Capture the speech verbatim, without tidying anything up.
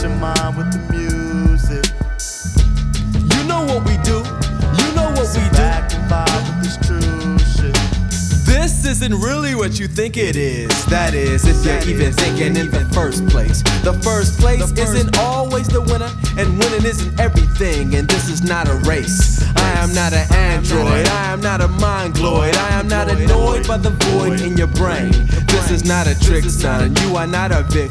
your mind with the music. You know what we do. You know what Sit we back do. and vibe with this true shit. This isn't really what you think it is. That is, if you're even thinking in the first place. The first place The first isn't always the winner, and winning isn't everything. And this is not a race. I am not an android. I am not a mongoloid. I am not annoyed by the void in your brain. This is not a trick, son. You are not a victim.